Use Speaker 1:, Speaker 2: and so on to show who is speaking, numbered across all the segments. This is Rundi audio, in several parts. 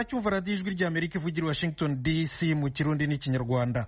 Speaker 1: muracyumva radiyo ijwi ry'Amerika ivugira Washington DC mu Kirundi n'Ikinyarwanda.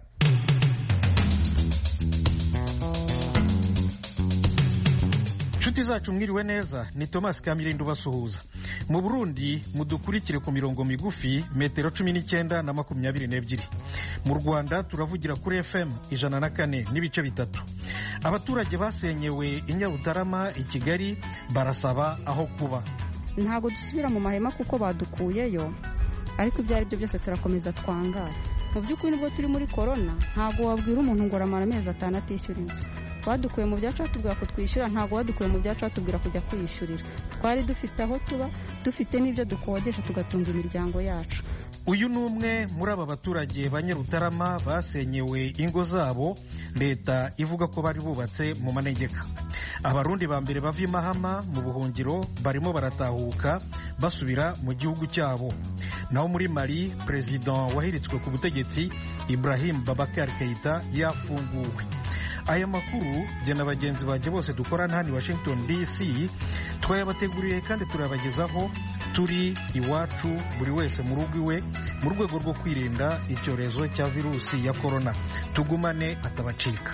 Speaker 1: Nshuti zacu mwiriwe neza, ni Thomas Kamirindo basuhuza. Mu Burundi mudukurikire ku mirongo migufi metero 19 na 22. Mu Rwanda turavugira kuri FM 104 n'ibice bitatu. Abaturage basenyewe i Nyarutarama i Kigali barasaba aho kuba.
Speaker 2: Ntago dusubira mu mahema kuko badukuyeyo, ariko ibyo ari byo byose turakomeza twangara. Mu by'ukuri nubwo turi muri corona ntago wabwira umuntu ngo ramara amezi 5 atishyuriye. Badukuye mu byacu batubwira ko twishyura, ntago badukuye mu byacu batubwira kujya kwiyishyurira. Twari dufite aho tuba, dufite n'ibyo dukodesha tugatunga imiryango yacu.
Speaker 1: Uyu ni umwe muri aba baturage ba Nyarutarama basenyewe ingo zabo, leta ivuga ko bari bubatse mu manegeka. Abarundi ba mbere bava Mahama mu buhungiro barimo baratahuka basubira mu gihugu cyabo. Naho muri Mali, president wahiritswe ku butegetsi Ibrahim Boubacar Keïta yafunguwe. Aya makuru je na bagenzi baje bose dukorana hano Washington DC twayabateguriye kandi turabagezaho turi iwacu buri wese mu rugo iwe mu rwego rwo kwirinda icyorezo cya virusi ya corona. Tugumane atabacika.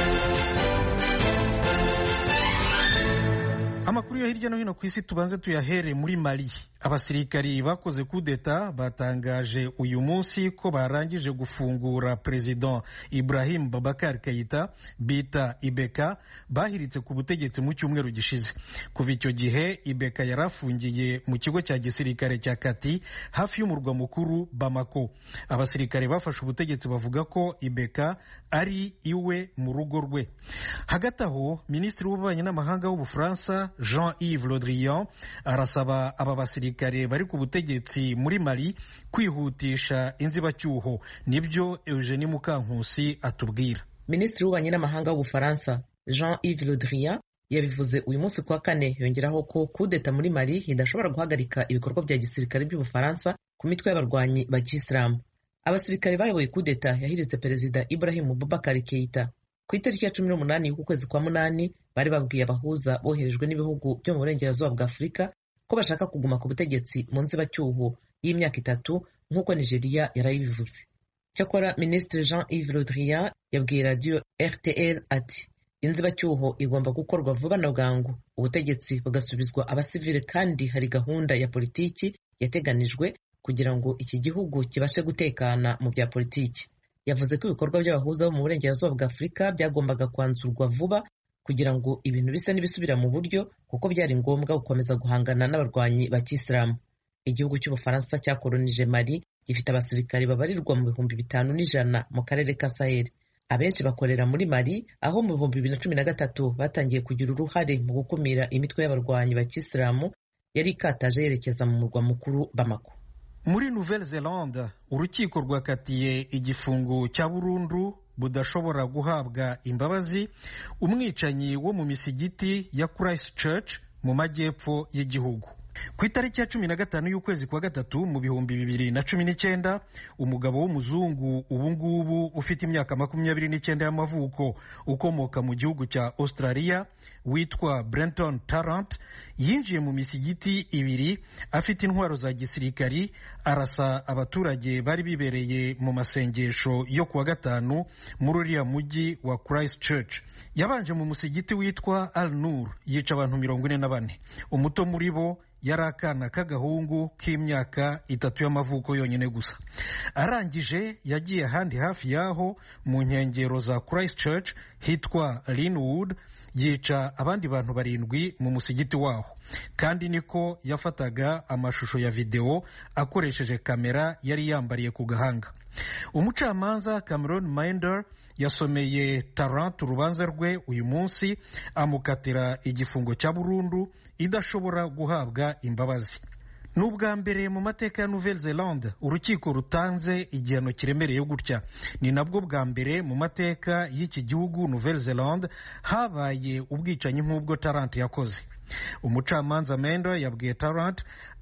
Speaker 1: Amakuru yo hirya no hino ku isi tubanze tuyahere muri Mali. Abasirikari bakoze kudeta batangaje uyu munsi ko barangije gufungura President Ibrahim Boubacar Keïta bita Ibeka bahiritse ku butegetsi mu cyumweru gishize. Kuva icyo gihe Ibeka yarafungiye mu kigo cya gisirikare cya Kati hafi y'umurwa mukuru Bamako. Abasirikare bafashe ubutegetsi bavuga ko Ibeka ari iwe mu rugo rwe. Hagati aho Minisitiri w'Ububanyi n'Amahanga w'Ubufaransa Jean-Yves Le Drian arasaba aba basirikare bari ku butegetsi muri Mali kwihutisha inzibacyuho. Nibyo Eugenie Mukankusi atubwira.
Speaker 3: Minisitiri w'Ububanyi n'Amahanga w'Ubufaransa Jean-Yves Le Drian yabivuze uyu munsi kwa kane, yongeraho ko kudeta muri Mali idashobora guhagarika ibikorwa bya gisirikare by'Ubufaransa ku mitwe y'abarwanyi ba Kisilamu. Abasirikare bayoboye kudeta yahiritse Perezida Ibrahim Boubacar Keïta ku itariki ya 18 y'ukwezi kwa munani. Bari babwiye abahuza boherejwe n'ibihugu byo mu burengerazuba bwa Afurika ko bashaka kuguma ku butegetsi mu nzibacyuho y'imyaka 3 nk'uko Nigeria yarabivuze. Cyakora Minisitiri Jean-Yves Le Drian yabwiye radio RTL ati inzibacyuho igomba gukorwa vuba na bwangu, ubutegetsi bugasubizwa abasivile, kandi hari gahunda ya politiki yateganijwe kugira ngo iki gihugu kibashe gutekana mu bya politiki. Yavuze ko ibikorwa by'abahuza bo mu burengerazuba bwa Afurika byagombaga kwanzurwa vuba kugira ngo ibintu bisa n'ibisubira mu buryo, kuko byari ngombwa gukomeza guhangana n'abarwanyi ba Kisilamu. Igihugu cy'Ubufaransa cyakolonije Mali gifite abasirikari babarirwa mu 5,100 mu karere ka Sahel. Abenshi bakorera muri Mali, aho mu 2013 batangiye kugira uruhare mu gukumira imitwe y'abarwanyi ba Kisilamu yari ikataje yerekeza mu murwa mukuru Bamako.
Speaker 1: Muri Nouvelle-Zélande urukiko rwakatiye igifungo cya burundu budashobora guhabwa imbabazi umwicanyi wo mu misigiti ya Christchurch mu majyepfo y'igihugu. Ku itariki ya 15 y'ukwezi kwa gatatu mu 2019 umugabo w'umuzungu ubungubu ufite imyaka 29 y'amavuko ukomoka mu gihugu cya Australia witwa Brenton Tarrant yinjiye mu misigiti ibiri afite intwaro za gisirikari, arasa abaturage bari bibereye mu masengesho yo kuwa gatanu muri uriya mujyi wa Christchurch. Yabanje mu musigiti witwa Al-Nur yica abantu 44. Umuto muri bo yari akana k'agahungu k'imyaka 3 y'amavuko yonyine gusa. Arangije yagiye ahandi hafi yaho mu nkengero za Christchurch hitwa Linwood yica abandi bantu 7 mu musigiti waho, kandi niko yafataga amashusho ya video akoresheje kamera yari yambariye ku gahanga. Umucamanza Cameron Minder yasomeye Tarrant urubanza rwe uyu munsi amukatira igifungo cya burundu idashobora guhabwa imbabazi. N'ubwa mbere mu mateka ya Nouvelle-Zélande urukiko rutanze igihano kiremereye gutya. Ni nabwo bwa mbere mu mateka y'iki gihugu Nouvelle-Zélande habaye ubwicanyi nk'ubwo Tarrant yakoze. Umucamanza Mendo yabwiye Tarrant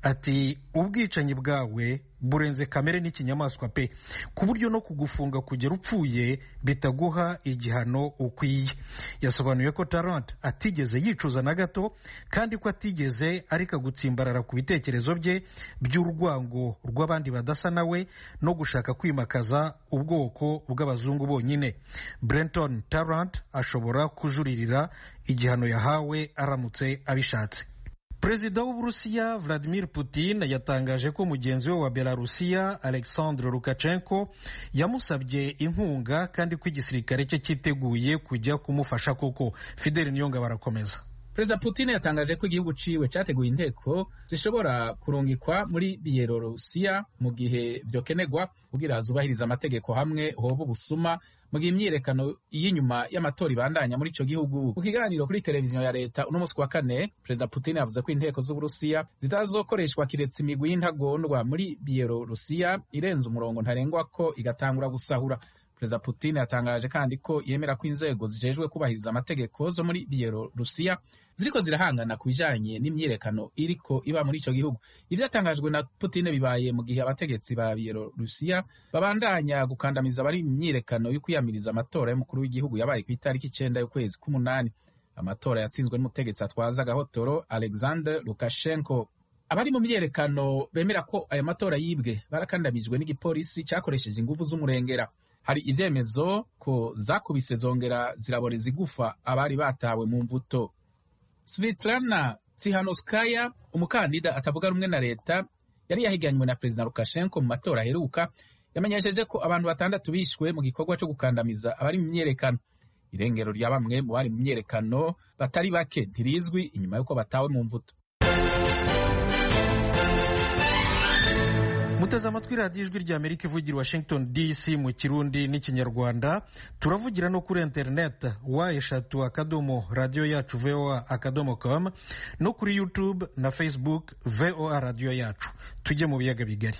Speaker 1: ati ubwicanyi bwawe burenze kamere n'ikinyamaswa pe, ku buryo no kugufunga kugera upfuye bitaguha igihano ukwiye. Yasobanuye ko Tarrant atigeze yicuza na gato kandi ko atigeze areka gutsimbarara ku bitekerezo bye by'urwango rw'abandi badasa nawe no gushaka kwimakaza ubwoko bw'abazungu bonyine. Brenton Tarrant ashobora kujuririra igihano yahawe aramutse abishatse. Perezida w'Uburusiya Vladimir Putin yatangaje ko mugenzi we wa Belarusiya Alexander Lukashenko yamusabye inkunga kandi ko igisirikare cye cyiteguye kujya kumufasha koko. Fidel Niyonga barakomeza.
Speaker 4: Perezida Putin yatangaje ko igihugu ciwe cyateguye inteko zishobora kurungikwa muri Belarusiya mu gihe vyokenegwa kugira zubahiriza amategeko hamwe hoba ubusuma mu gihe imyiyerekano y'inyuma y'amatora ibandanya muri ico gihugu. Mu kiganiro kuri televiziyo ya leta uno musi wa kane, Perezida Putin yavuze ko inteko z'Uburusiya zitazokoreshwa kiretse imigwi y'intagondwa muri Belarusiya irenze umurongo ntarengwa ko igatangura gusahura. Perezida Putin yatangaje kandi ko yemera ko inzego zijejwe kubahiriza amategeko zo muri Belarusiya ziriko zirahangana ku bijanye n'imyiyerekano iriko iba muri ico gihugu. Ivyo yatangajwe na Putin bibaye mu gihe abategetsi ba Belarusiya babandanya gukandamiza abari imyiyerekano yo kwiyamiriza amatora y'umukuru w'igihugu yabaye ku itariki 9 y'ukwezi k'umunani. Amatora yatsinzwe n'umutegetsi atwaza agahotoro Alexander Lukashenko. Abari mu myiyerekano bemera ko aya matora yibwe barakandamijwe n'igipolisi cyakoresheje ingufu z'umurengera. Hari ivyemezo ko zakubise zongera ziraboreza igufa abari batawe mu mvuto. Svetlana Tsikhanouskaya, umukandida atavuga rumwe na leta yari yahiganywe na Perezida Lukashenko mu matora aheruka, yamenyesheje ko abantu 6 bishwe mu gikorwa cyo gukandamiza abari mu myiyerekano. Irengero rya bamwe mu bari mu myiyerekano batari bake ntirizwi inyuma yuko batawe mu mvuto.
Speaker 1: Muteze amatwi radiyo ijwi rya Amerika ivugira Washington DC mu Kirundi n'Ikinyarwanda. Turavugira no kuri internet #, radio yacu voa.com, no kuri YouTube na Facebook VOA radio yacu. Tujye mu biyaga bigari.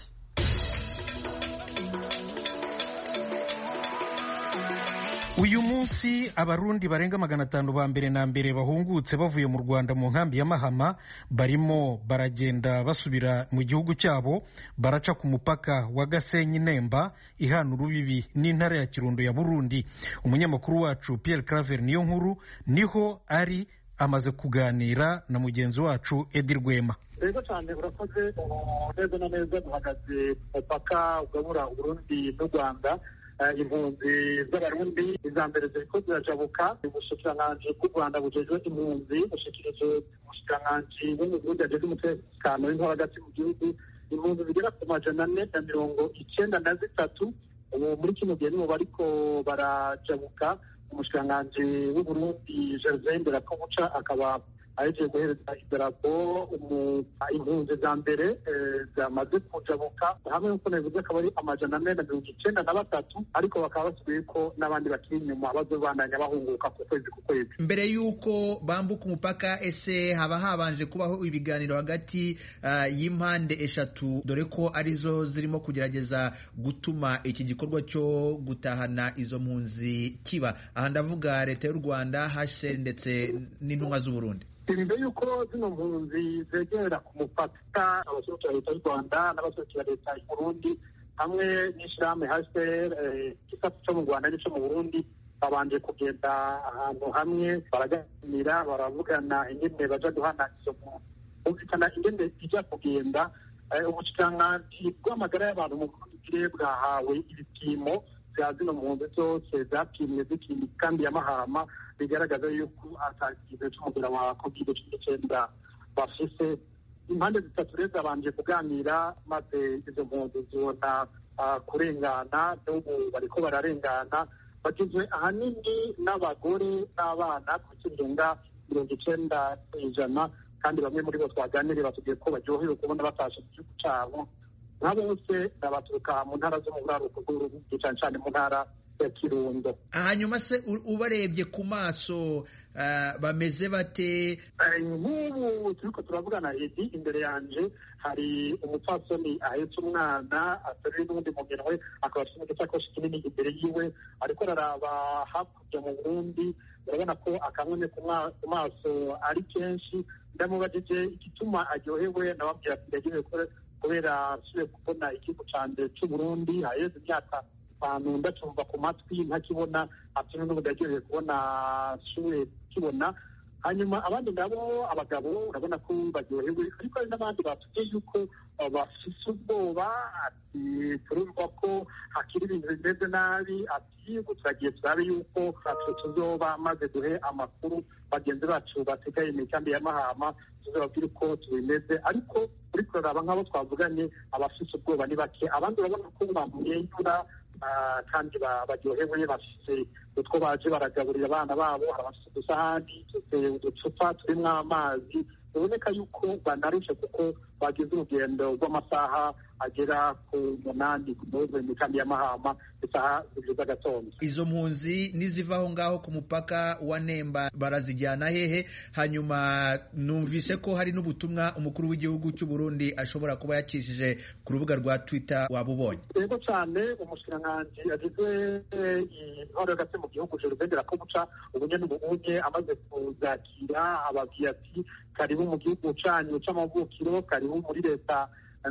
Speaker 1: Uyu munsi abarundi barenga 500 ba mbere na mbere bahungutse bavuye mu Rwanda mu nkambi ya Mahama barimo baragenda basubira mu gihugu cyabo, baraca ku mupaka wa Gasenyi Nemba ihana urubibi n'intara ya Kirundo ya Burundi. Umunyamakuru wacu Pierre Claver niyo nkuru niho ari amaze kuganira na mugenzi wacu Edi Rwema.
Speaker 5: Rego cyane urakoze, neza na neza duhagaze mupaka ugabura Burundi n'u Rwanda. Impunzi z'abarundi iza mbere ziriko zirajabuka. Ubushikiranganji bw'u Rwanda bujejwe impunzi bushikirije umushikiranganji w'Uburundi ajejwe umutekano w'intwaro hagati mu gihugu impunzi zigera ku 493 ubu muri kino gihe nibo bariko barajabuka. Umushikiranganji w'Uburundi Gervais Nderakobuca akaba ahejeje guhereza idarapo impunzi za mbere zamaze kujabuka hamwe n'uko navuze akaba ari 493, ariko bakaba basubiye ko n'abandi bakiri inyuma bazobandanya bahunguka ku kwezi ku kwezi.
Speaker 6: Mbere y'uko bambuka umupaka, ese haba habanje kubaho ibiganiro hagati y'impande eshatu, dore ko arizo zirimo kugerageza gutuma iki gikorwa cyo gutahana izo mpunzi kiba? Aha ndavuga leta y'u Rwanda, HCR ndetse n'intumwa z'u Burundi.
Speaker 5: Imbere y'uko zino mpunzi zegera ku mupaka, abaserukira leta y'u Rwanda n'abaserukira leta y'u Burundi hamwe n'ishirahamwe HCR igisata cyo mu Rwanda n'ico mu Burundi babanje kugenda ahantu hamwe baraganira, baravugana ingene baja guhana izo mpunzi. Umvikana ingene ija kugenda. Ubushikiranganji bw'amagara y'abantu mu Burundi bwahawe ibipimo bya zino mpunzi zose zapimwe zikiri kandi ya Mahama, bigaragaza yuko atakize cy'umugera wa COVID-19 bafise. Impande zitatu rero zabanje kuganira maze izo mpunzi zibona kurengana, n'ubu bariko bararengana. Bagizwe ahanini n'abagore n'abana ku kirenga 90%, kandi bamwe muri bo twaganiriye batubwiye ko baryohewe kubona batashe mu gihugu cyabo. Nabo bose baturuka mu ntara zo mu buraruko bw'Uburundi, cyane cyane mu ntara ya Kirundo.
Speaker 6: Hanyuma se ubarebye ku maso bameze bate?
Speaker 5: Nk'ubu turiko turavugana Edi, imbere yanje hari umupfasoni ahetse umwana ateruye n'ubundi mu minwe, akaba afite n'igisakoshi kinini imbere yiwe, ariko araraba hakurya mu Burundi. Urabona ko akamwene ku maso ari kenshi. Ndamubajije igituma aryohewe, nababwira ati ndaryohewe kubera nsubiye kubona igihugu canje c'Uburundi, haheze imyaka 5 ndacumva ku matwi ntakibona, ati n'ubu ndaryohewe kubona nsubiye kibona. Hanyuma abandi nabo abagabo urabona ko baryohewe, ariko hari n'abandi batubwiye yuko bafise ubwoba, ati turumva ko hakiri ibintu bimeze nabi, ati turagiye turabe yuko tuzoba maze duhe amakuru bagenzi bacu basigaye imikambi ya Mahama, tuzababwira uko tubimeze. Ariko uri kuraraba nk'abo twavuganye, abafise ubwoba ni bake. Abandi urabona ko bamwenyura kandi baryohewe, bafise utwo baje baragaburira abana babo, hari abafise udusahani, uducupa turimwo amazi. Biboneka yuko banarushe kuko bagize urugendo rw'amasaha agera ku 8 kuva mu kambi ya Mahama isaha z'agatondo.
Speaker 6: Izo mpunzi nizivaho ngaho ku mupaka wa Nemba barazijyana hehe? Hanyuma numvise ko hari n'ubutumwa umukuru w'igihugu cy'u Burundi ashobora kuba yakishije ku rubuga rwa Twitter, wabubonye?
Speaker 5: Yego cyane, umushikiranganji yagize intore gase mu gihugu Gervais ko buca ubunyene ubunye amaze kuzakira ababwiye ati karibu mu gihugu cyanyu c'amavukiro, karibu muri leta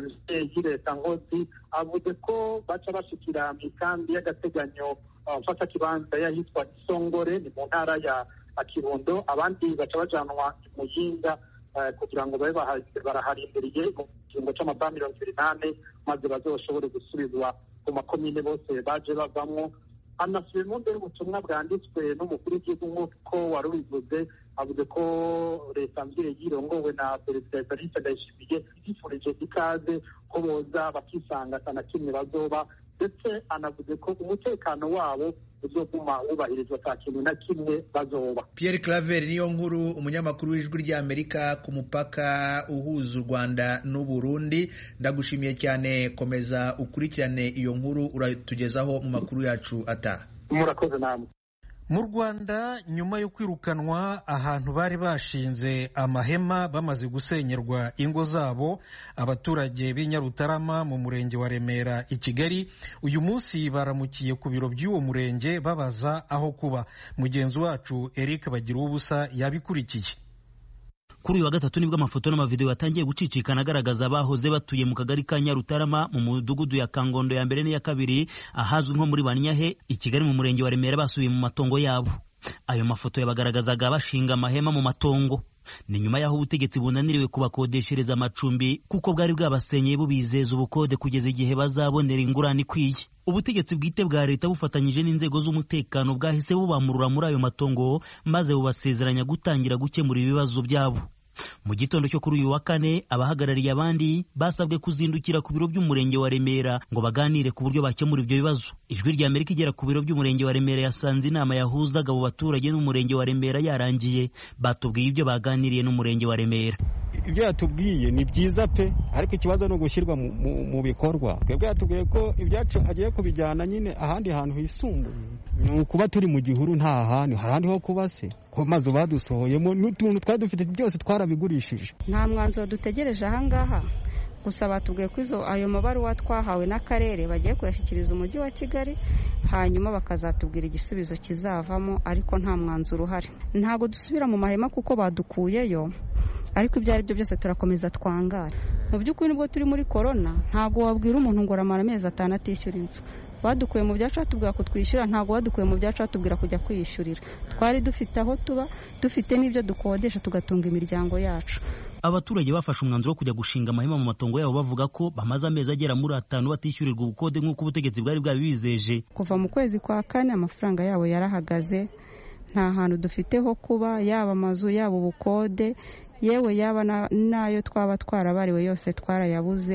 Speaker 5: leta Ngozi. Avuze ko baca bashikira mu kambi y'agateganyo mfata kibanza yahitwa Isongore, ni mu ntara ya Kirundo. Abandi baca bajanwa mu Muyinga kugira ngo babe baraharindiriye mu kiringo c'amasaha 28 maze bazoshobore gusubizwa ku makomine bose baje bavamwo. Anasubiye mu mbere ubutumwa bwanditswe n'umukuru w'igihugu nk'uko wari ubivuze, avuze ko leta mvyeyi irongowe na Perezida Evariste Ndayishimiye yifurije ikaze ko boza bakisanga atana kimwe bazoba, ndetse anavuze ko umutekano wabo uzoguma wubahirizwa ata kintu na kimwe bazoba.
Speaker 6: Pierre Claver niyo nkuru, umunyamakuru w'Ijwi ry'Amerika ku mupaka uhuza u Rwanda n'u Burundi. Ndagushimiye cyane, komeza ukurikirane iyo nkuru uratugezaho mu makuru yacu ataha.
Speaker 5: Murakoze namwe.
Speaker 1: Mu Rwanda, nyuma yo kwirukanwa ahantu bari bashinze amahema bamaze gusenyerwa ingo zabo, abaturage b'i Nyarutarama mu murenge wa Remera i Kigali uyu munsi baramukiye ku biro by'uwo murenge babaza aho kuba. Mugenzi wacu Eric Bagiruwubusa yabikurikiye.
Speaker 7: Kuri uyu wa gatatu nibwo amafoto n'amavideo yatangiye gucicikana agaragaza abahoze batuye mu kagari ka Nyarutarama mu mudugudu ya Kangondo ya mbere n'iya kabiri ahazwi nko muri Banyahe i Kigali mu murenge wa Remera basubiye mu matongo yabo. Ayo mafoto yabagaragazaga bashinga amahema mu matongo. Ni nyuma y'aho ubutegetsi bunaniriwe kubakodeshereza amacumbi kuko bwari bwabasenyeye bubizeza ubukode kugeza igihe bazabonera ingurane ikwiye. Ubutegetsi bwite bwa leta bufatanyije n'inzego z'umutekano bwahise bubamurura muri ayo matongo maze bubasezeranya gutangira gukemura ibibazo byabo. Mu gitondo cyo kuri uyu wa kane, abahagarariye abandi basabwe kuzindukira ku biro by'umurenge wa Remera ngo baganire ku buryo bakemura ibyo bibazo. Ijwi ry'Amerika igera ku biro by'umurenge wa Remera yasanze inama yahuzaga abo baturage n'umurenge wa Remera yarangiye. Batubwiye ibyo baganiriye n'umurenge wa Remera.
Speaker 8: Ibyo yatubwiye ni byiza pe, ariko ikibazo no gushyirwa mu bikorwa. Twebwe yatubwiye ko ibyacu agiye kubijyana nyine ahandi hantu hisumbuye. Ni ukuba turi mu gihuru nta hantu harandi ho kuba se, ko maze badusohoyemo n'utuntu twari dufite byose twarabigurishije.
Speaker 2: Nta mwanzuro dutegereje ahangaha, gusa batubwiye ko ayo mabaruwa twahawe n'akarere bagiye kuyashyikiriza umujyi wa Kigali, hanyuma bakazatubwira igisubizo kizavamo, ariko nta mwanzuro uhari. Ntago dusubira mu mahema kuko badukuyeyo, ariko ibyo ari byo byose turakomeza twangara. Mu by'ukuri nibwo turi muri corona, ntago wabwira umuntu ngo aramara amezi 5 atishyura inzu. Badukuye mu byacu batubwira ko twishyura, ntago badukuye mu byacu batubwira kujya kwiyishyurira. Twari dufite aho tuba, dufite n'ibyo dukodesha tugatunga imiryango yacu.
Speaker 7: Abaturage bafashe umwanzuro wo kujya gushinga amahema mu matongo yabo bavuga ko bamaze amezi agera muri 5 batishyurirwa ubukode nk'uko ubutegetsi bwari bwabibizeje.
Speaker 2: Kuva mu kwezi kwa 4 amafaranga yabo yarahagaze, nta hantu dufite ho kuba, yaba amazu yaba ubukode, yewe yaba nayo twaba twarabariwe yose twarayabuze.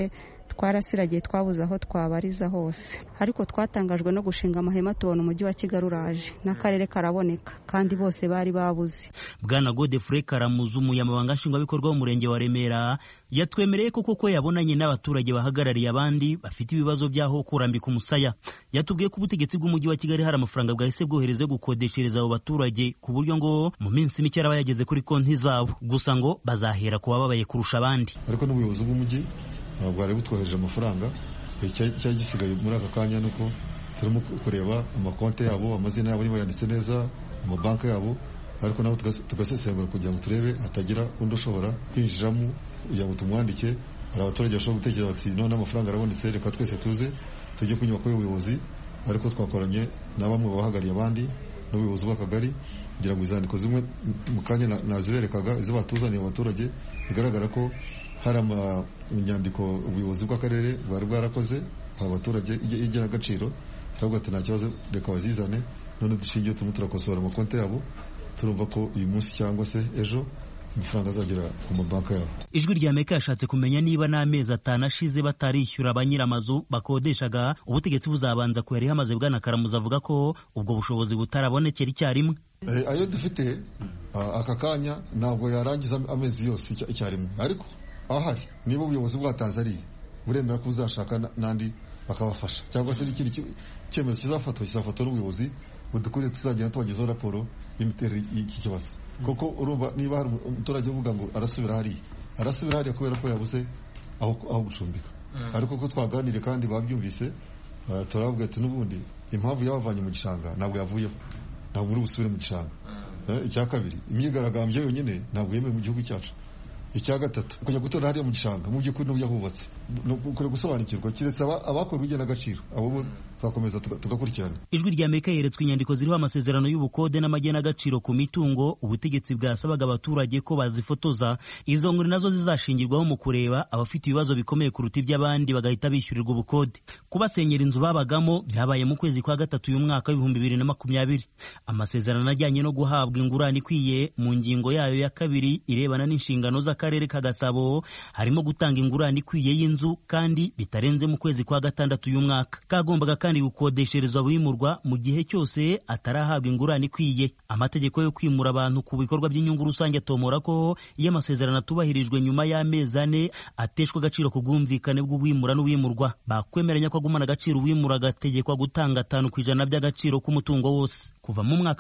Speaker 2: twarasiragiye twabuze aho twabariza hose, ariko twatangajwe no gushinga amahema tubona umujyi wa Kigali uraje n'akarere karaboneka kandi bose bari babuze.
Speaker 7: Bwana Godefroid Karamuzu, umunyamabanga nshingwabikorwa w'umurenge wa Remera, yatwemereye ko yabonanye n'abaturage bahagarariye abandi bafite ibibazo by'aho kurambika umusaya. Yatubwiye ko ubutegetsi bw'umujyi wa Kigali hari amafaranga bwahise bwohereze gukodeshereza abo baturage ku buryo ngo mu minsi mike araba yageze kuri konti zabo, gusa ngo bazahera ku bababaye kurusha abandi.
Speaker 9: Ariko n'ubuyobozi bw'umujyi ntabwo bari butwohereje amafaranga. Icya gisigaye muri aka kanya nuko turimo kureba amakonti yabo, amazina yabo niba yanditse neza, amabanki yabo, ariko nabo tugasesengura kugira ngo turebe hatagira undi ushobora kwinjiramo kugira ngo tumwandike. Hari abaturage bashobora gutekereza bati none amafaranga arabonetse, reka twese tuze tujye ku nyubako y'ubuyobozi, ariko twakoranye na bamwe bahagarariye abandi n'ubuyobozi bw'akagari kugira ngo izandiko zimwe mu kanya naziberekaga izo batuzaniye abaturage, bigaragara ko hari inyandiko ubuyobozi bw'akarere bwari bwarakoze abaturage igenagaciro. turavuga ati nta kibazo, reka bazizane, none dushingiye turimo turakosora amakonti yabo, turumva ko uyu munsi cyangwa se ejo amafaranga azagera ku mabanki yabo.
Speaker 7: Ijwi rya Amerika yashatse kumenya niba n'amezi 5 ashize batarishyura ba nyiramazu bakodeshaga, ubutegetsi buzabanza kuyariha, maze Bwana Karamuza avuga ko ubwo bushobozi butarabonekera icyarimwe.
Speaker 9: Ayo dufite aka kanya ntabwo yarangiza amezi yose icyarimwe, ariko ahari niba ubuyobozi bwatanze ari buremera ko uzashaka n'andi bakabafasha, cyangwa se ikindi cyemezo kizafatwa n'ubuyobozi budukuriye, tuzagenda tubagezaho raporo y'imiterere y'iki kibazo. Kuko urumva niba hari umuturage uvuga ngo arasubira hariya kubera ko yabuze aho gucumbika, ariko ko twaganiriye kandi babyumvise, turavuga ati n'ubundi impamvu yabavanye mu gishanga ntabwo yavuyeho, ntabwo uri busubire mu gishanga. Icya kabiri, imyigaragambyo yonyine ntabwo yemewe mu gihugu cyacu. Icya gatatu, kujya gutora hariya mu gishanga mu by'ukuri n'uburyo hubatse ukwiye gusobanukirwa, kiretse abakora igenagaciro abo twakomeza tugakurikirana.
Speaker 7: Ijwi rya Amerika yeretswe inyandiko ziriho amasezerano y'ubukode n'amagenagaciro ku mitungo ubutegetsi bwasabaga abaturage ko bazifotoza. Izo nkuru nazo zizashingirwaho mu kureba abafite ibibazo bikomeye kuruta iby'abandi bagahita bishyurirwa ubukode. Kubasenyera inzu babagamo byabaye mu kwezi kwa gatatu uyu mwaka w'2020. Amasezerano ajyanye no guhabwa ingurane ikwiye mu ngingo yayo ya 2 irebana n'inshingano z'akarere ka Gasabo harimo gutanga ingurane ikwiye y'inzu kandi bitarenze mu kwezi kwa gatandatu uyu mwaka. Kagombaga kandi gukodesherezwa abimurwa mu gihe cyose atarahabwa ingurane ikwiye. Amategeko yo kwimura abantu ku bikorwa by'inyungu rusange atomora ko iyo amasezerano atubahirijwe nyuma y'amezi 4 ateshwa agaciro ku bwumvikane bw'uwimura n'uwimurwa, bakwemeranya ko agumana agaciro uwimura agategekwa gutanga 5% by'agaciro k'umutungo wose. Kuva mu mwaka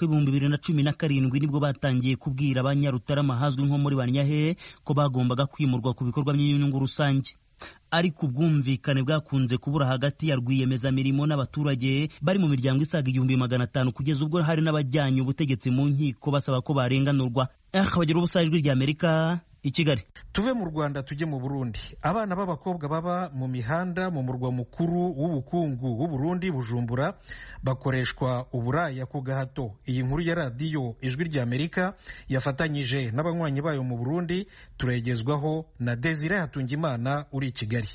Speaker 7: w'2017 nibwo batangiye kubwira abanyarutarama hazwi nko muri Banyahe ko bagombaga kwimurwa ku bikorwa by'inyungu rusange. Ariko ubwumvikane bwakunze kubura hagati ya rwiyemezamirimo n'abaturage bari mu miryango isaga 1500 kugeza ubwo hari n'abajyanye ubutegetsi mu nkiko basaba ko barenganurwa. Bagira ubusa. Ijwi rya Amerika i Kigali.
Speaker 1: Tuve mu Rwanda tujye mu Burundi. Abana b'abakobwa baba mu mihanda mu murwa mukuru w'ubukungu w'u Burundi Bujumbura bakoreshwa uburaya ku gahato. Iyi nkuru ya radiyo Ijwi rya Amerika yafatanyije n'abanywanyi bayo mu Burundi turegezwaho na Desire Hatungimana uri i Kigali.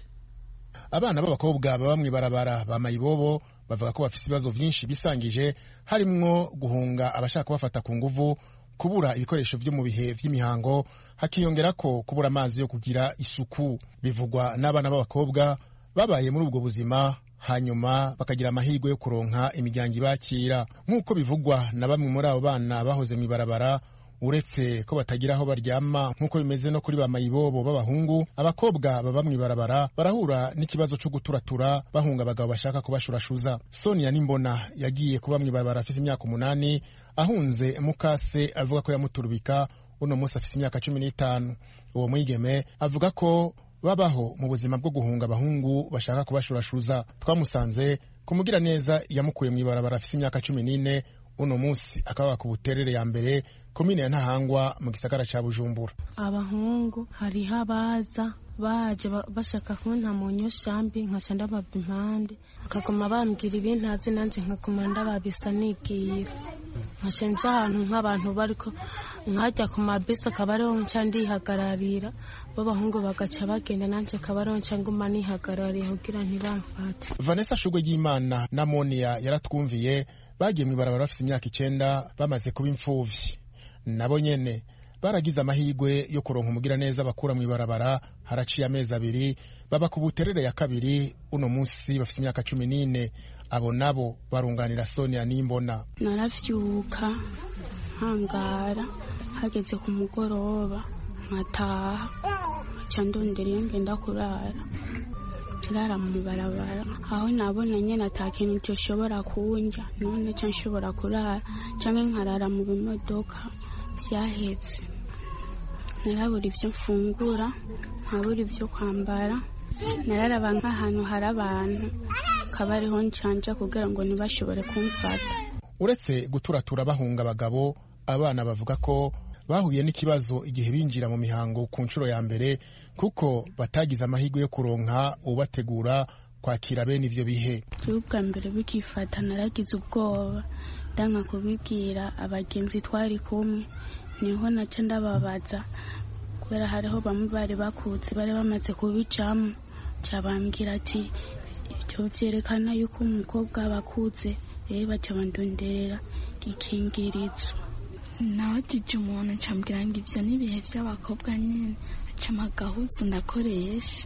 Speaker 10: Abana b'abakobwa baba mu ibarabara ba mayibobo bavuga ko bafite ibibazo byinshi bisangije, harimwo guhunga abashaka kubafata ku nguvu, kubura ibikoresho byo mu bihe by'imihango, hakiyongera ko kubura amazi yo kugira isuku. Bivugwa n'abana b'abakobwa babaye muri ubwo buzima hanyuma bakagira amahirwe yo kuronka imiryango ibakira. Nk'uko bivugwa na bamwe muri abo bana bahoze mu ibarabara, uretse ko batagira aho baryama nk'uko bimeze no kuri ba mayibobo b'abahungu, abakobwa baba mu ibarabara barahura n'ikibazo cyo guturatura bahunga abagabo bashaka kubashurashuza. Sonia Nimbona yagiye kuba mu ibarabara afite imyaka 8, ahunze mukase avuga ko yamuturubika, uno munsi afite imyaka 15. Uwo mwigeme avuga ko babaho mu buzima bwo guhunga abahungu bashaka kubashurashuza. Twamusanze kumugira neza yamukuye mu ibarabara afite imyaka 14, uno munsi akaba ku Buterere ya mbere komine ya Ntahangwa mu gisagara ca Bujumbura.
Speaker 11: Abahungu hariho abaza baje bashaka kunta mu nyoshambi nkaca ndababa impande, bakaguma bambwira ibintu ntazi nanje nkaguma ndababisa nigira, nkaca nja ahantu nk'abantu bariko nkajya ku mabisi akaba ariho nca ndihagararira, b'abahungu bagaca bagenda nanje akaba ariho nca nguma nihagarariye kugira ntibamfate.
Speaker 10: Vanessa Shugwe y'Imana na Monia yaratwumviye bagiye mu ibarabara bafite imyaka 9 bamaze kuba imfuvyi. Nabo nyene baragize amahirwe yo kuronka umugiraneza bakura mu ibarabara haraciye amezi 2 baba ku Buterere ya kabiri uno munsi bafite imyaka 14 abo nabo barunganira Sonia Nimbona.
Speaker 11: Naravyuka hangara hageze ku mugoroba nkataha cyandondera iyo ngenda kurara kirara mu barabara aho nabona nyene atakintu cyoshobora kunjya none cyo nshobora kurara cyangwa nkarara mu bimodoka vyahetse narabura ivyo mfungura nkabura ivyo kwambara nararaba nk'ahantu hari abantu kabariho ncanja kugira ngo ntibashobore kumfata.
Speaker 10: Uretse guturatura bahunga abagabo, abana bavuga ko bahuye n'ikibazo igihe binjira mu mihango ku nshuro ya mbere kuko batagize amahirwe yo kuronka ubategura kwakira bene ivyo bihe.
Speaker 11: Ubwa mbere bikifata naragize ubwoba ndanga kubibwira abagenzi twari kumwe, niho naca ndababaza kubera hariho bamwe bari bakuze bari bamaze kubicamo cyabambwira ati ibyo byerekana yuko umukobwa bakuze rero baca bandonderera ikingirizo.
Speaker 12: Nabatije umuntu ncambwira ngo ivyo n'ibihe by'abakobwa nyene acama gahuzu ndakoresha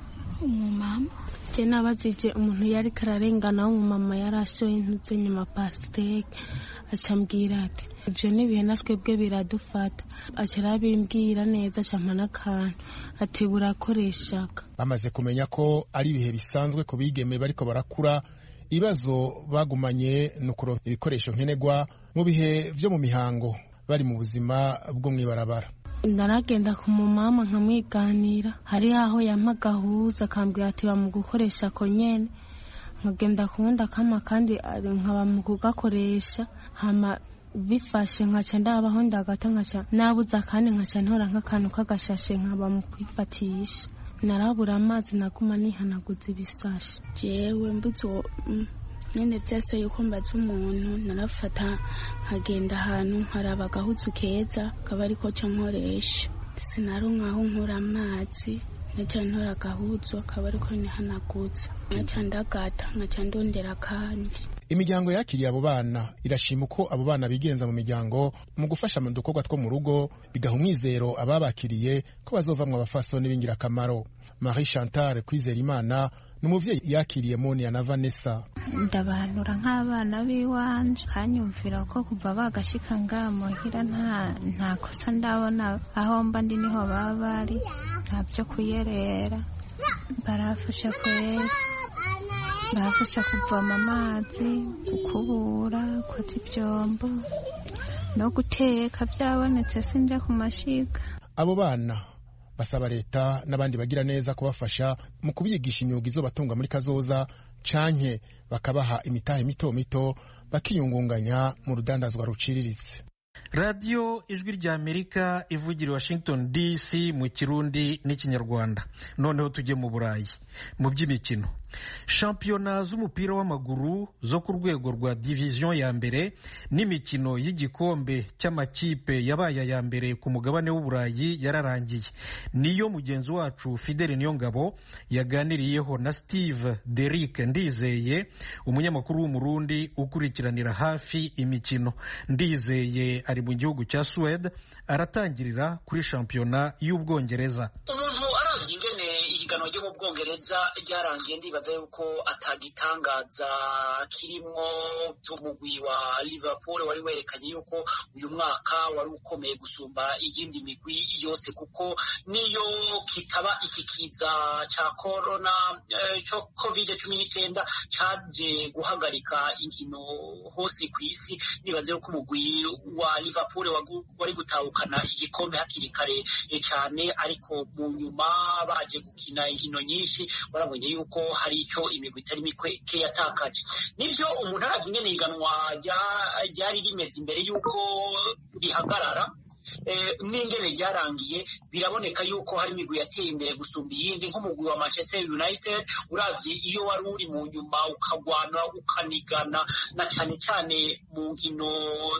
Speaker 12: umumama.
Speaker 11: Je nabazije umuntu yari kararengana umumama yarashoye intuze nyuma pasteke acambwira ati ivyo n'ibihe natwebwe biradufata acarabimbwira neza campa n'akantu ati burakoreshaka.
Speaker 10: Bamaze kumenya ko ari ibihe bisanzwe ku bigeme bariko barakura, ibibazo bagumanye no kuronka ibikoresho nkenerwa mu bihe vyo mu mihango bari mu buzima bwo mwibarabara.
Speaker 11: Ndaragenda ku mumama nkamwiganira, hari aho yampa gahuza akambwira ati bamu gukoresha ko nyene, nkagenda kuwundi akama kandi nkaba mu kugakoresha, hama bifashe nkaca ndabaho ndagata nkaca nabuza kandi nkaca ntora nk'akantu k'agashashe nkaba mu kwifatisha. Narabura amazi naguma nihanaguza ibisashi. Jewe mbuzo nyene byase yuko mbaza umuntu narafata nkagenda ahantu nkaraba agahuzu keza kaba ariko cyo nkoresha. Sinaronka aho nkura amazi naca ntora agahuzu kaba ariko nihanaguza naca ndagata nkaca ndondera kandi.
Speaker 10: Imiryango yakiriye abo bana irashima uko abo bana bigenza mu miryango mu gufasha mu dukorwa two mu rugo, bigaha umwizero ababakiriye ko bazovamwa abafasoni b'ingirakamaro. Marie Chantal Kwizerimana n'umuvyeyi yakiriye Monia na Vanessa.
Speaker 12: Ndabahanura nk'abana biwanje kanyumvira ko kuva bagashika ngamuhira nta kosa ndabona aho mba ndi niho baba bari, nta byo kuyerera, barafasha kwera, barafasha kuvoma amazi, gukubura, koza ibyombo no guteka byabonetse sinja ku mashiga.
Speaker 10: Abo bana basaba leta n'abandi bagira neza kubafasha mu kubigisha imyuga izobatunga muri kazoza canke bakabaha imitahe mito mito bakiyungunganya mu rudandazwa ruciriritse.
Speaker 1: Radio Ijwi rya Amerika ivugira Washington DC mu Kirundi n'Ikinyarwanda. Noneho tujye mu Burayi mu by'imikino. Shampiyona z'umupira w'amaguru zo ku rwego rwa division ya mbere n'imikino y'igikombe cy'amakipe yabaye ya mbere ku mugabane w'Uburayi yararangiye. Niyo mugenzi wacu Fidel Niyongabo yaganiriyeho na Steve Derrick Ndizeye, umunyamakuru w'Umurundi ukurikiranira hafi imikino. Ndizeye ari mu gihugu cya Sweden, aratangirira kuri shampiyona y'Ubwongereza.
Speaker 13: Umuntu aravye ingene ihiganwa ryo mu Bwongereza ryarangiye ndibaza yuko atagitangaza kirimwo umugwi wa Liverpool wari werekanye yuko uyu mwaka wari ukomeye gusumba iyindi migwi yose, kuko niyo kitaba ikikiza ca corona cyo COVID-19 caje guhagarika inkino hose ku isi, ndibaza yuko umugwi wa Liverpool wari gutahukana igikombe hakiri kare cyane, ariko mu nyuma baje gukina inkino nyinshi barabonye yuko hari icyo imigwi itari mike yatakaje. Nivyo umuntu aravye ingene iganwa ryari rimeze imbere yuko rihagarara n'ingene ryarangiye, biraboneka yuko hari imigwi yateye imbere gusumba iyindi, nk'umugwi wa Manchester United uravye iyo wari uri mu nyuma ukagwana ukanigana na cyane cyane mu nkino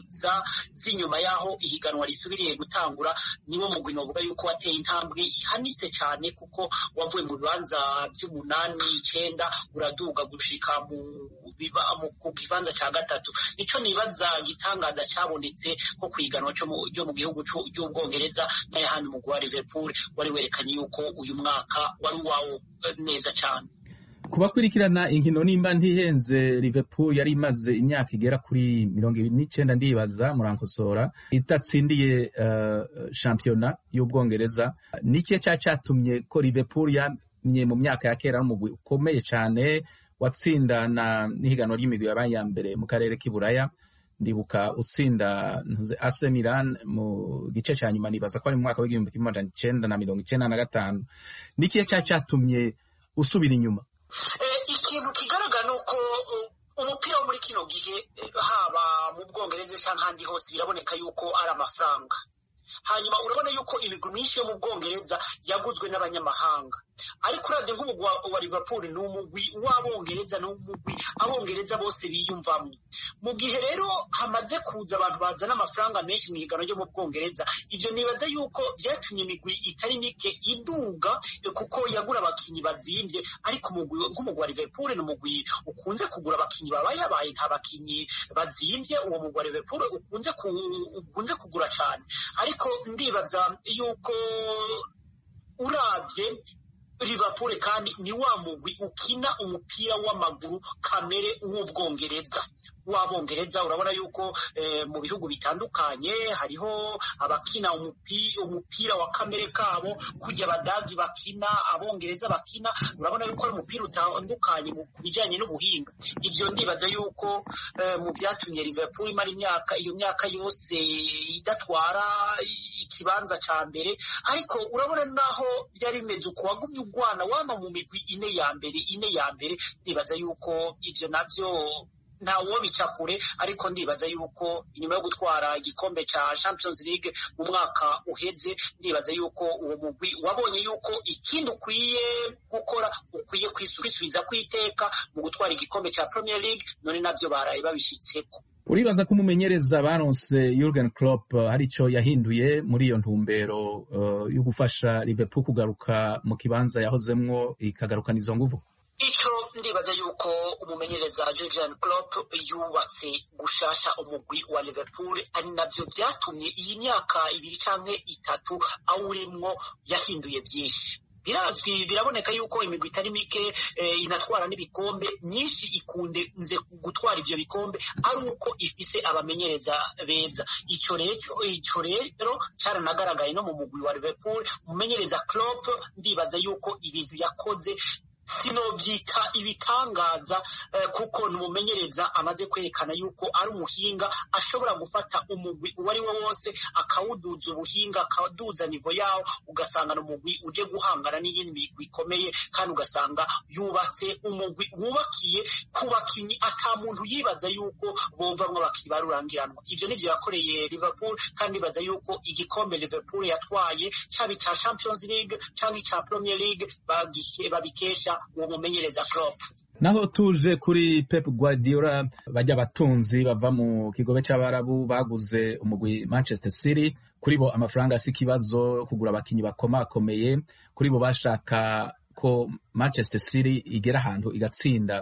Speaker 13: z'inyuma yaho ihiganwa risubiriye gutangura, niwo mugwi novuga yuko wateye intambwe ihanitse cyane, kuko wavuye mu bibanza by'umunani 9 uraduga gushika mu ku kibanza cya gatatu. Nico nibaza gitangaza cyabonetse ko kwiganwa ryo mu gihugu cy'Ubwongereza n'ayahandi mu gwa Liverpool wari werekanye yuko uyu mwaka wari wawo neza cyane.
Speaker 4: Kubakurikirana inkino nimba ntihenze, Liverpool yari imaze imyaka igera kuri 29 ndibaza murankosora itatsindiye shampiyona y'Ubwongereza. Niki cyatumye ko Liverpool yamye mu myaka ya kera n'umugwi ukomeye cyane watsinda n'ihiganwa ry'imigwi yabaye ya mbere mu karere k'Iburaya. Ndibuka utsinda AC Milan mu gice cya nyuma, nibaza ko ari mu mwaka w'1995. Niki cyatumye usubira inyuma?
Speaker 13: Ikintu kigaragara nuko umupira wo muri kino gihe haba mu Bwongereza cyangwa ahandi hose biraboneka yuko ari amafaranga. Hanyuma urabona yuko imigwi myinshi yo mu Bwongereza yaguzwe n'abanyamahanga, ariko uravye nk'umugwi wa Liverpool ni umugwi w'Abongereza, ni umugwi Abongereza bose biyumvamwo. Mu gihe rero hamaze kuza abantu bazana amafaranga menshi mu higanwa ryo mu Bwongereza, ivyo nibaza yuko vyatumye imigwi itari mike iduga kuko yagura abakinyi bazimvye, ariko nk'umugwi wa Liverpool ni umugwi ukunze kugura abakinyi babaye nta bakinyi bazimvye. Uwo mugwi wa Liverpool ukunze kugura cyane, ariko ndibaza yuko uravye Liverpool kandi ni wa mugwi ukina umupira w'amaguru kamere w'Ubwongereza. w'Abongereza urabona yuko mu bihugu bitandukanye hariho abakina umupira wa kamere kabo, kujya Abadagi bakina, Abongereza bakina. Urabona yuko ari umupira utandukanye mu bijyanye n'ubuhinga. Ibyo ndibaza yuko mu byatumye Liverpool imara iyo myaka yose idatwara ikibanza ca mbere, ariko urabona naho byari bimeze uko wagumye ugwana wama mu migwi ine ya mbere. Ndibaza yuko ivyo navyo ntawo bicakure, ariko ndibaza yuko inyuma yo gutwara igikombe ca Champions League mu mwaka uheze, ndibaza yuko uwo mugwi wabonye yuko ikindi ukwiye gukora ukwiye kwisubiza kwiteka mu gutwara igikombe ca Premier League, none navyo baraye babishitseko.
Speaker 4: Uribaza ko umumenyereza baronse Jurgen Klopp hari ico yahinduye muri iyo ntumbero yo gufasha Liverpool kugaruka mu kibanza yahozemwo ikagarukana izo nguvu?
Speaker 13: Ico ndibaza yuko umumenyereza Jurgen Klopp yubatse gushasha umugwi wa Liverpool, ari navyo vyatumye iyi myaka 2 canke 3 awurimwo yahinduye byinshi. Biraboneka yuko imigwi itari mike inatwara n'ibikombe myinshi ikunze gutwara ivyo bikombe ari uko ifise abamenyereza beza. Ico rero caranagaragaye no mu mugwi wa Liverpool. Umumenyereza Klopp ndibaza yuko ibintu yakoze sinovyita ibitangaza, kuko numumenyereza amaze kwerekana yuko ari umuhinga, ashobora gufata umugwi uwari wo wose akawuduza ubuhinga, akaduza nivo yawo, ugasanga n'umugwi uje guhangana n'iyindi migwi ikomeye, kandi ugasanga yubatse umugwi wubakiye ku bakinyi ata muntu yibaza yuko bovamwo abakinyi barurangiranwa. Ivyo nivyo yakoreye Liverpool, kandi baza yuko igikombe Liverpool yatwaye cyabi cya Champions League cyangwa cya Premier League babikesha uwo mumenyereza Klopp.
Speaker 4: Naho tuje kuri Pep Guardiola, bajya batunzi bava mu kigobe c'abarabu baguze umugwi Manchester City. Kuri bo amafaranga si kibazo, kugura abakinyi bakomakomeye. Kuri bo bashaka ko Manchester City igera ahantu igatsinda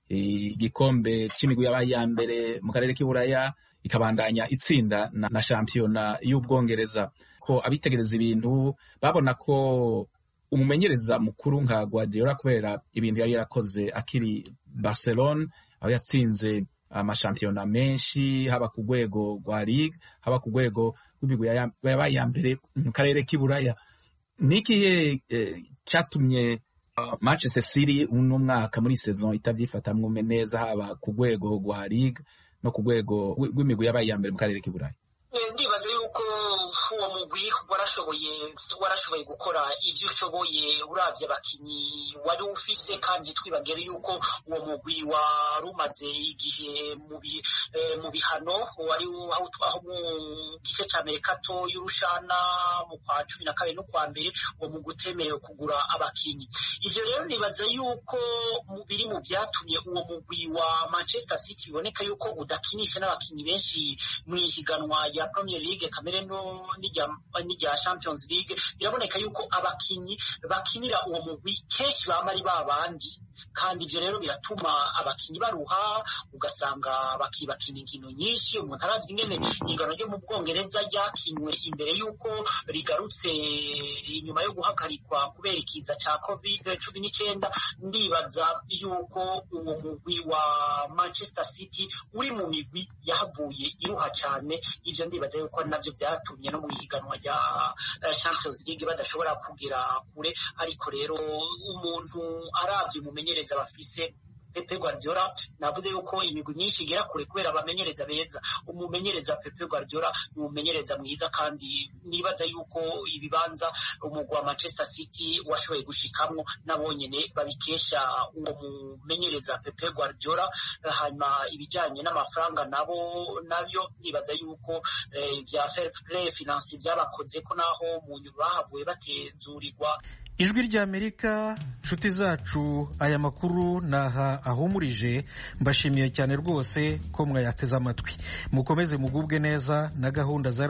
Speaker 4: igikombe c'imigwi yabaye ya mbere mu karere k'Iburaya, ikabandanya itsinda na shampiyona y'Ubwongereza. Ko abitegereza ibintu babona ko umumenyereza mukuru nka Guardiola, kubera ibintu yari yarakoze akiri Barcelona, aho yatsinze amashampiyona menshi, haba ku rwego rwa Ligue, haba ku rwego rw'imigwi yabaye ya mbere mu karere k'Iburaya. Nikihe cyatumye Manchester City uno mwaka muri saison itavyifatamwo neza, haba ku rwego rwa Ligue no ku rwego rw'imigwi yabaye ya mbere mu karere k'Iburaya?
Speaker 13: Ndibaza yuko uwo mugwi warashoboye gukora ivyo ushoboye uravye abakinyi wari ufise, kandi twibagere yuko uwo mugwi warumaze igihe mu bihano, wari aho mu gice ca Mercato y'urushana mu kwa 12 no kwa mbere, uwo mugwi utemerewe kugura abakinyi. Ivyo rero nibaza yuko biri mu vyatumye uwo mugwi wa Manchester City biboneka yuko udakinisha n'abakinyi benshi mu ihiganwa rya Premier League kamere no n'irya Champions League, biraboneka yuko abakinyi bakinira uwo mugwi kenshi bama ari babandi, kandi ivyo rero biratuma abakinyi baruha, ugasanga bakina inkino nyinshi. Umuntu aravye ingene ingano ryo mu Bwongereza ryakinywe imbere yuko rigarutse inyuma yo guhagarikwa kubera ikiza ca COVID-19, ndibaza yuko uwo mugwi wa Manchester City uri mu migwi yahavuye iruha cane. Ivyo ndibaza yuko navyo vyatumye no mu ihiganwa rya Champions League badashobora kugera kure. Ariko rero umuntu aravye umumenyereza bafise Pepe Guardiola, navuze yuko imigwi myinshi igera kure kubera abamenyereza beza. Umumenyereza Pepe Guardiola ni umumenyereza mwiza, kandi nibaza yuko ibibanza umugwi wa Manchester City washoboye gushikamwo nabo nyene babikesha uwo mumenyereza Pepe Guardiola. Hanyuma ibijanye n'amafaranga nabyo nibaza yuko vya fair play finance byabakoze ko naho mu nyuma bahavuye batezurirwa.
Speaker 1: Ijwi ry'Amerika, nshuti zacu, aya makuru naha ahumurije. Mbashimiye cyane rwose ko mwayateze amatwi. Mukomeze mugubwe neza na gahunda za